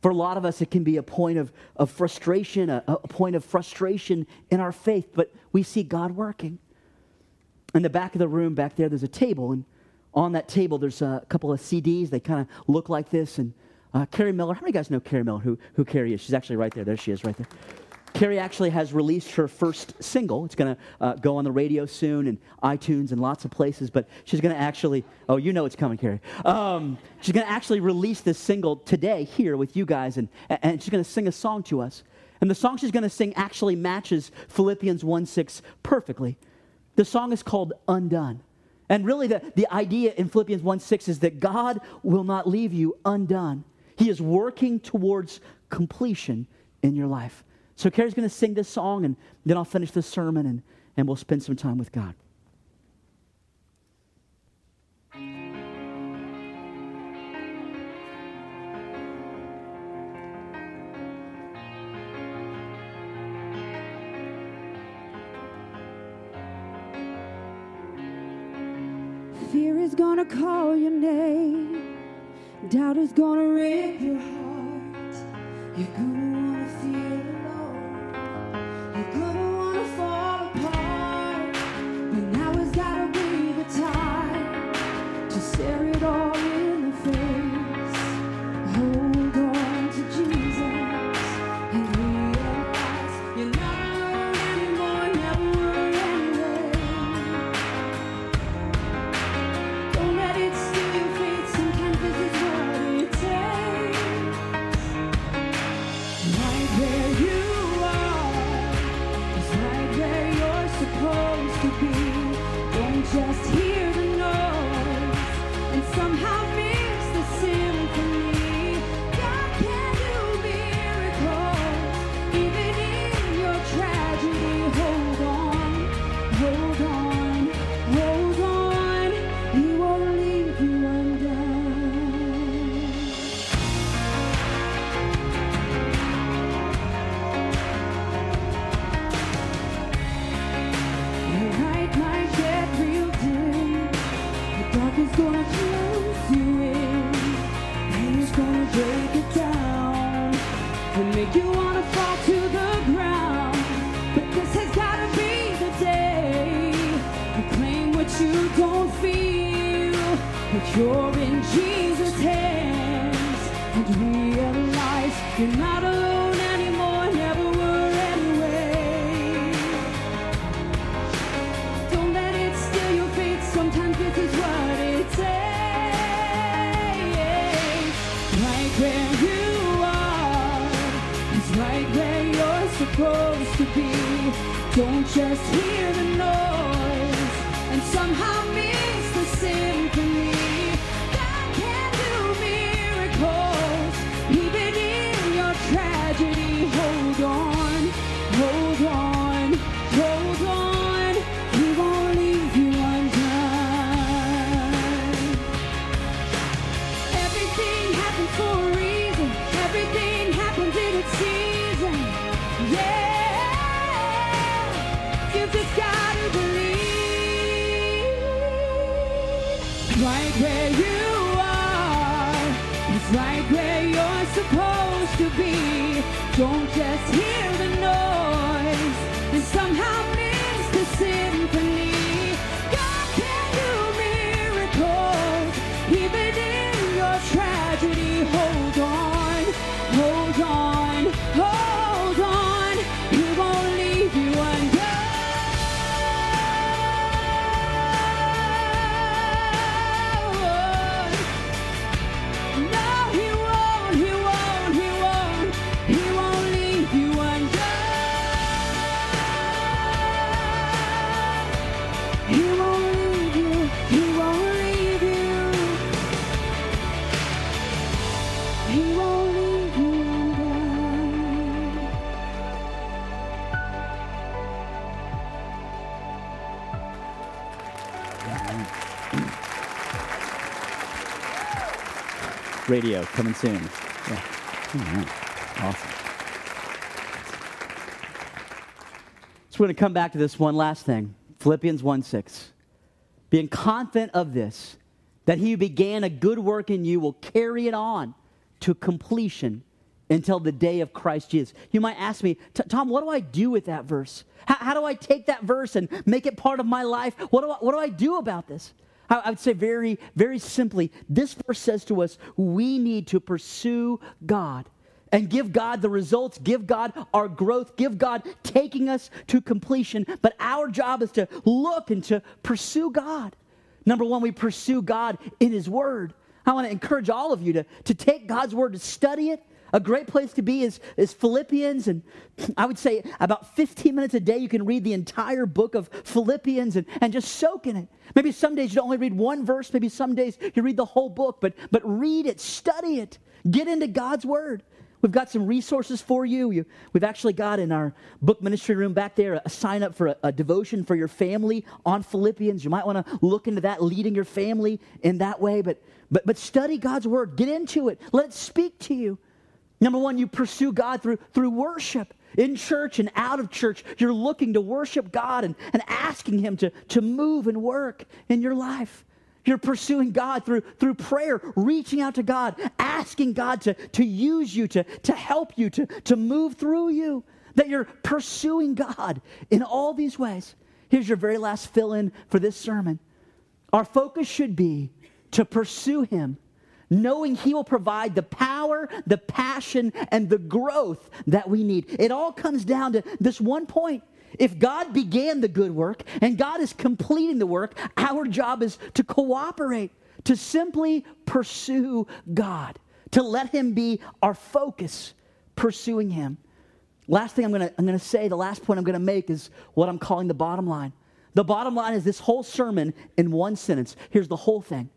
For a lot of us, it can be a point of, of frustration, a, a point of frustration in our faith, but we see God working. In the back of the room, back there, there's a table, and on that table, there's a couple of C Ds. They kind of look like this, and uh, Carrie Miller, how many of you guys know Carrie Miller, who, who Carrie is? She's actually right there. There she is right there. Carrie actually has released her first single. It's going to uh, go on the radio soon and iTunes and lots of places, but she's going to actually, oh, you know it's coming, Carrie. Um, she's going to actually release this single today here with you guys, and, and she's going to sing a song to us. And the song she's going to sing actually matches Philippians one six perfectly. The song is called Undone. And really the, the idea in Philippians one six is that God will not leave you undone. He is working towards completion in your life. So Carrie's going to sing this song, and then I'll finish this sermon, and, and we'll spend some time with God. Fear is gonna call your name. Doubt is gonna rip your heart. You're gonna wanna feel alone. You're gonna wanna fall apart. But now has gotta be the time to stare it all in the face. Hold on to Jesus and realize you're not alone anymore, never were anyway. Don't let it steal your faith, sometimes this is what it takes. Right where you are is right where you're supposed to be. Don't just hear the noise and somehow miss the symphony. God can do miracles even in your tragedy. Hold on, hold on, hold on. He won't leave you undone. The light might get real dim. The dark is gonna close you in. Pain is gonna break it down and make you wanna fall to the ground. But this has gotta be the day you claim what you don't feel. But you're in Jesus' hands and realize you're not alone anymore, never were anyway. Don't let it steal your faith, sometimes this is what it takes. Right where you are is right where you're supposed to be. Don't just hear the noise and somehow miss the symphony. God can do miracles even in your tragedy. Hold on, hold on, hold on. He won't leave you undone. Everything happens for a reason. Everything happens in its season. Yeah, you just gotta believe. Right where you are is right where you're supposed to be. Don't just hear the noise and somehow miss the symphony. God can do miracles even in your tragedy. Hold on, hold on, hold on. He won't leave you undone. No, he won't, he won't, he won't. He won't leave you undone. He won't leave you, he won't leave you. He won't leave you undone. Radio coming soon. Yeah. Amen. Awesome. So we're going to come back to this one last thing. Philippians one six. Being confident of this, that he who began a good work in you will carry it on to completion until the day of Christ Jesus. You might ask me, Tom, what do I do with that verse? How, how do I take that verse and make it part of my life? What do I, what do I do about this? I, I would say very, very simply, this verse says to us, we need to pursue God and give God the results, give God our growth, give God taking us to completion. But our job is to look and to pursue God. Number one, we pursue God in His Word. I want to encourage all of you to, to take God's Word, to study it. A great place to be is, is Philippians, and I would say about fifteen minutes a day you can read the entire book of Philippians and, and just soak in it. Maybe some days you only read one verse, maybe some days you read the whole book, but, but read it, study it, get into God's Word. We've got some resources for you. you. We've actually got in our book ministry room back there a, a sign up for a, a devotion for your family on Philippians. You might want to look into that, leading your family in that way. But, but, but study God's Word. Get into it. Let it speak to you. Number one, you pursue God through, through worship. In church and out of church, you're looking to worship God and, and asking Him to, to move and work in your life. You're pursuing God through, through prayer, reaching out to God, asking God to, to use you, to, to help you, to, to move through you. That you're pursuing God in all these ways. Here's your very last fill-in for this sermon. Our focus should be to pursue Him, knowing He will provide the power, the passion, and the growth that we need. It all comes down to this one point. If God began the good work and God is completing the work, our job is to cooperate, to simply pursue God, to let Him be our focus, pursuing Him. Last thing I'm going to I'm going to say, the last point I'm going to make is what I'm calling the bottom line. The bottom line is this whole sermon in one sentence. Here's the whole thing.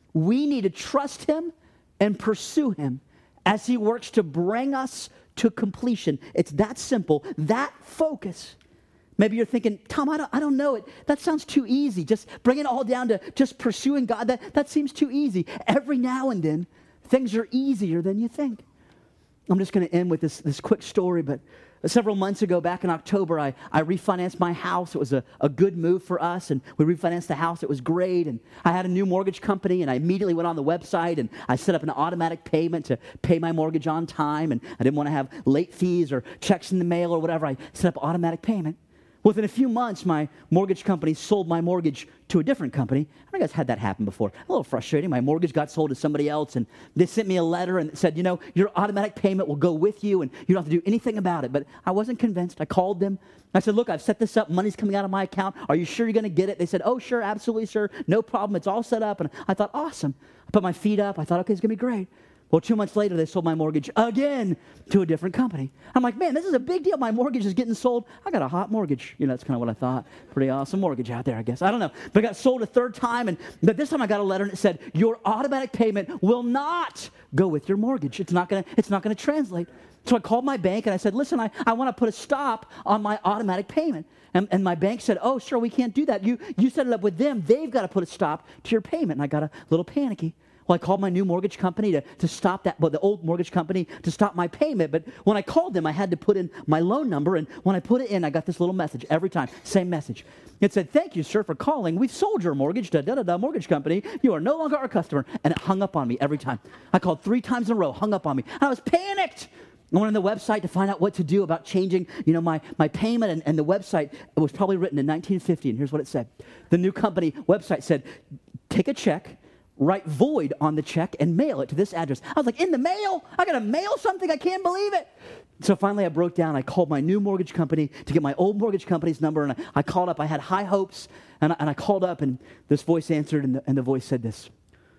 We need to trust Him and pursue Him as He works to bring us to completion. It's that simple, that focus. Maybe you're thinking, Tom, I don't, I don't know it. That sounds too easy. Just bring it all down to just pursuing God. That, that seems too easy. Every now and then, things are easier than you think. I'm just going to end with this, this quick story, but several months ago, back in October, I, I refinanced my house. It was a, a good move for us, and we refinanced the house. It was great, and I had a new mortgage company, and I immediately went on the website, and I set up an automatic payment to pay my mortgage on time, and I didn't want to have late fees or checks in the mail or whatever. I set up automatic payment. Within a few months, my mortgage company sold my mortgage to a different company. I think I've had that happen before. A little frustrating. My mortgage got sold to somebody else, and they sent me a letter and said, you know, your automatic payment will go with you, and you don't have to do anything about it. But I wasn't convinced. I called them. I said, look, I've set this up. Money's coming out of my account. Are you sure you're going to get it? They said, oh, sure, absolutely, sir. No problem. It's all set up. And I thought, awesome. I put my feet up. I thought, okay, it's going to be great. Well, two months later, they sold my mortgage again to a different company. I'm like, man, this is a big deal. My mortgage is getting sold. I got a hot mortgage. You know, that's kind of what I thought. Pretty awesome mortgage out there, I guess. I don't know. But it got sold a third time, and but this time I got a letter, and it said, your automatic payment will not go with your mortgage. It's not going to it's not going to translate. So I called my bank, and I said, listen, I, I want to put a stop on my automatic payment. And, and my bank said, oh, sure, we can't do that. You, you set it up with them. They've got to put a stop to your payment. And I got a little panicky. Well, I called my new mortgage company to, to stop that, well, the old mortgage company to stop my payment. But when I called them, I had to put in my loan number. And when I put it in, I got this little message every time, same message. It said, thank you, sir, for calling. We've sold your mortgage to da-da-da mortgage company. You are no longer our customer. And it hung up on me every time. I called three times in a row, hung up on me. And I was panicked. I went on the website to find out what to do about changing, you know, my, my payment. And, and the website, it was probably written in nineteen fifty. And here's what it said. The new company website said, take a check, write void on the check, and mail it to this address. I was like, in the mail? I got to mail something? I can't believe it. So finally I broke down. I called my new mortgage company to get my old mortgage company's number, and I, I called up. I had high hopes, and I, and I called up, and this voice answered, and the, and the voice said this.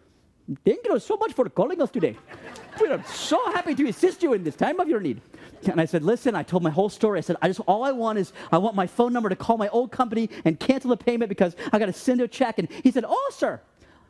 Thank you so much for calling us today. We are so happy to assist you in this time of your need. And I said, listen, I told my whole story. I said, I just, all I want is, I want my phone number to call my old company and cancel the payment because I got to send a check. And he said, oh, sir,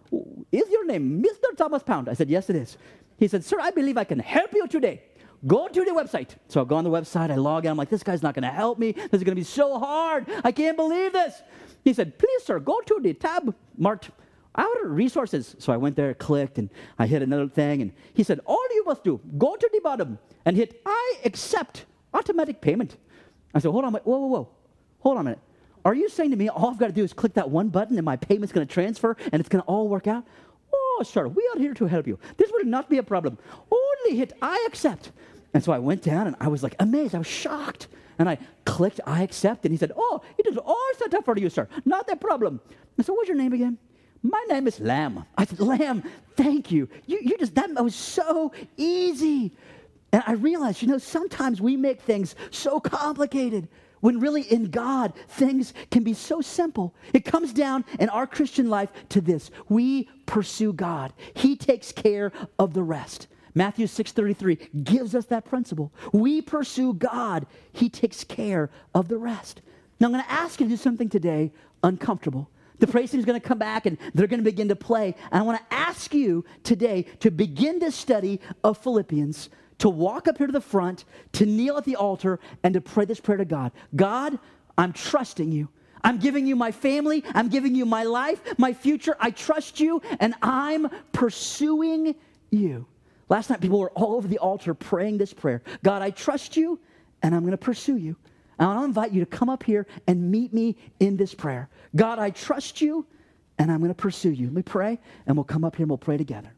is your name Mister Thomas Pound? I said, yes, it is. He said, sir, I believe I can help you today. Go to the website. So I go on the website. I log in. I'm like, this guy's not going to help me. This is going to be so hard. I can't believe this. He said, please, sir, go to the tab marked our resources. So I went there, clicked, and I hit another thing. And he said, all you must do, go to the bottom and hit I accept automatic payment. I said, hold on, whoa, whoa, whoa. Hold on a minute. Are you saying to me all I've got to do is click that one button and my payment's going to transfer and it's going to all work out? Oh, sir, we are here to help you. This will not be a problem. Only hit I accept. And so I went down and I was like amazed. I was shocked. And I clicked, I accept. And he said, oh, it is all set up for you, sir. Not a problem. I said, what's your name again? My name is Lamb. I said, Lamb, thank you. You, you just, that was so easy. And I realized, you know, sometimes we make things so complicated when really in God, things can be so simple. It comes down in our Christian life to this. We pursue God. He takes care of the rest. Matthew six thirty-three gives us that principle. We pursue God. He takes care of the rest. Now, I'm going to ask you to do something today uncomfortable. The praise team is going to come back, and they're going to begin to play. And I want to ask you today to begin this study of Philippians, to walk up here to the front, to kneel at the altar, and to pray this prayer to God. God, I'm trusting you. I'm giving you my family. I'm giving you my life, my future. I trust you, and I'm pursuing you. Last night, people were all over the altar praying this prayer. God, I trust you, and I'm going to pursue you. And I'll invite you to come up here and meet me in this prayer. God, I trust you, and I'm going to pursue you. Let me pray, and we'll come up here and we'll pray together.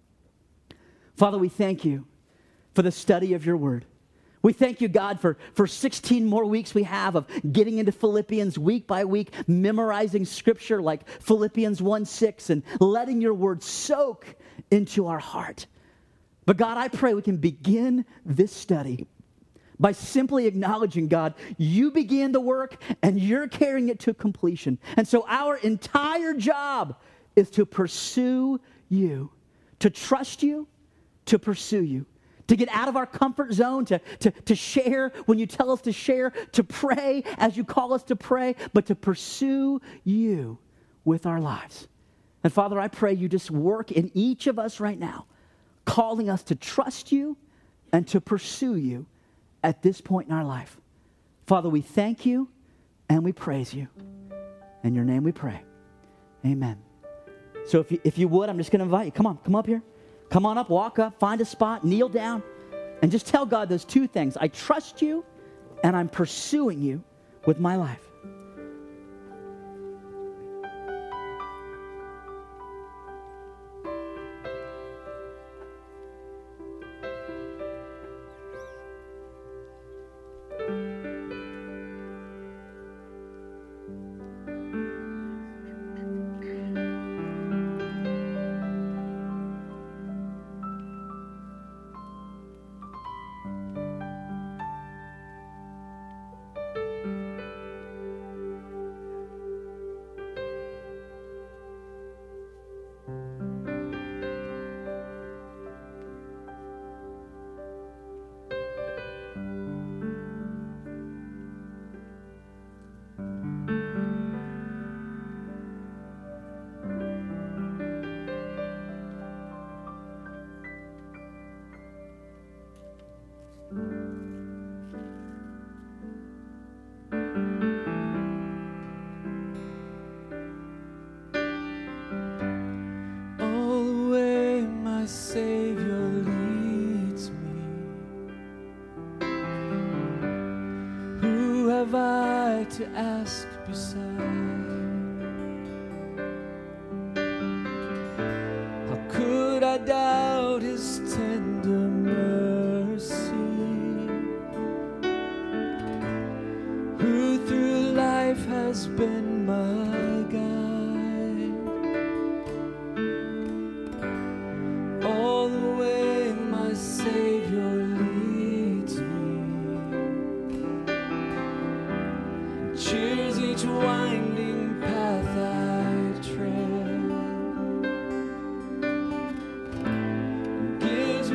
Father, we thank you for the study of your word. We thank you, God, for, for sixteen more weeks we have of getting into Philippians week by week, memorizing scripture like Philippians one six, and letting your word soak into our heart. But God, I pray we can begin this study by simply acknowledging, God, you began the work and you're carrying it to completion. And so our entire job is to pursue you, to trust you, to pursue you, to get out of our comfort zone, to, to, to share when you tell us to share, to pray as you call us to pray, but to pursue you with our lives. And Father, I pray you just work in each of us right now, calling us to trust you and to pursue you at this point in our life. Father, we thank you and we praise you. In your name we pray. Amen. So if you, if you would, I'm just going to invite you. Come on, come up here. Come on up, walk up, find a spot, kneel down, and just tell God those two things. I trust you and I'm pursuing you with my life. Savior leads me. Who have I to ask beside? How could I doubt his tender mercy? Who through life has been my guide? Winding path I tread gives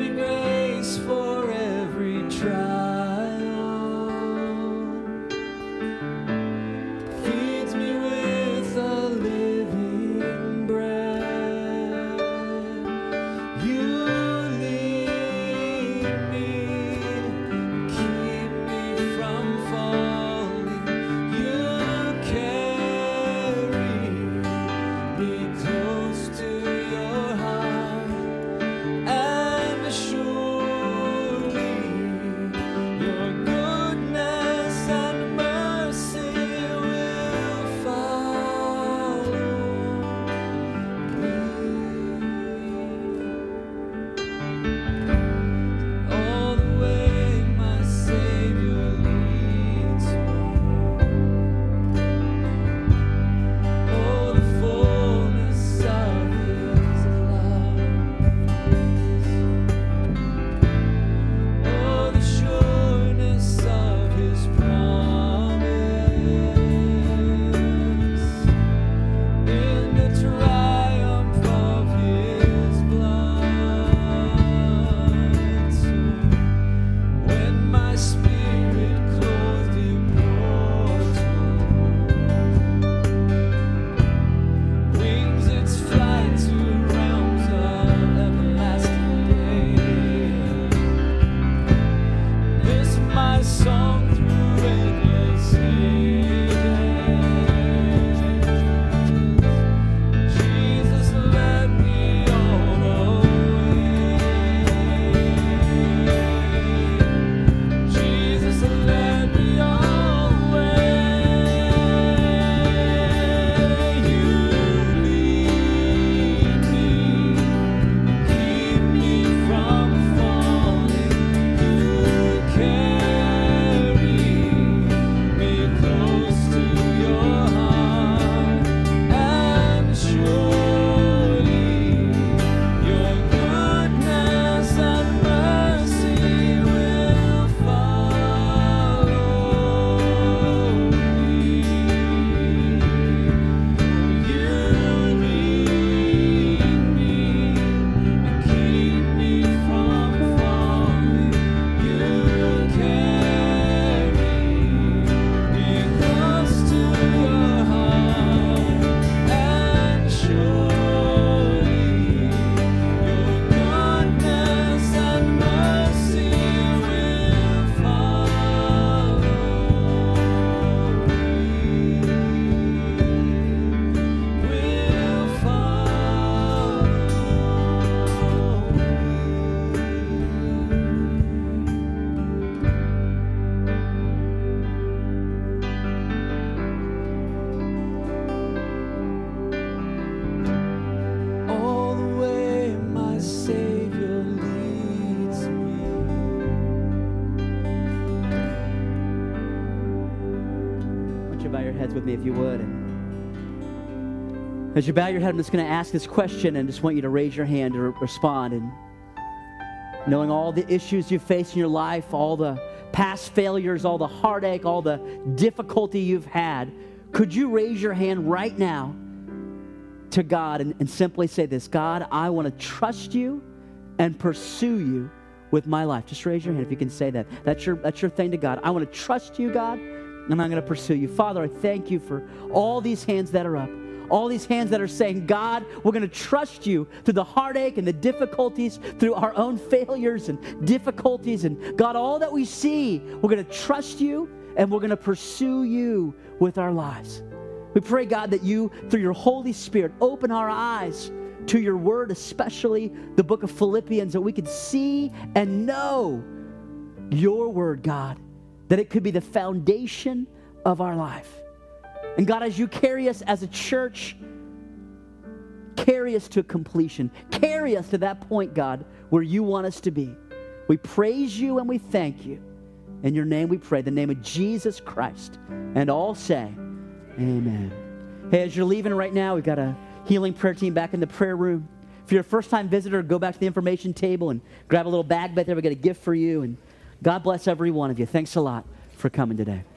with me if you would. And as you bow your head, I'm just going to ask this question and just want you to raise your hand to re- respond. And knowing all the issues you face in your life, all the past failures, all the heartache, all the difficulty you've had, could you raise your hand right now to God and, and simply say this: God, I want to trust you and pursue you with my life. Just raise your hand if you can say that. That's your, that's your thing to God. I want to trust you, God, and I'm going to pursue you. Father, I thank you for all these hands that are up. All these hands that are saying, God, we're going to trust you through the heartache and the difficulties, through our own failures and difficulties. And God, all that we see, we're going to trust you and we're going to pursue you with our lives. We pray, God, that you, through your Holy Spirit, open our eyes to your word, especially the book of Philippians, that we could see and know your word, God, that it could be the foundation of our life. And God, as you carry us as a church, carry us to completion. Carry us to that point, God, where you want us to be. We praise you and we thank you. In your name we pray, the name of Jesus Christ. And all say, amen. Hey, as you're leaving right now, we've got a healing prayer team back in the prayer room. If you're a first-time visitor, go back to the information table and grab a little bag back there. We've got a gift for you. And God bless every one of you. Thanks a lot for coming today.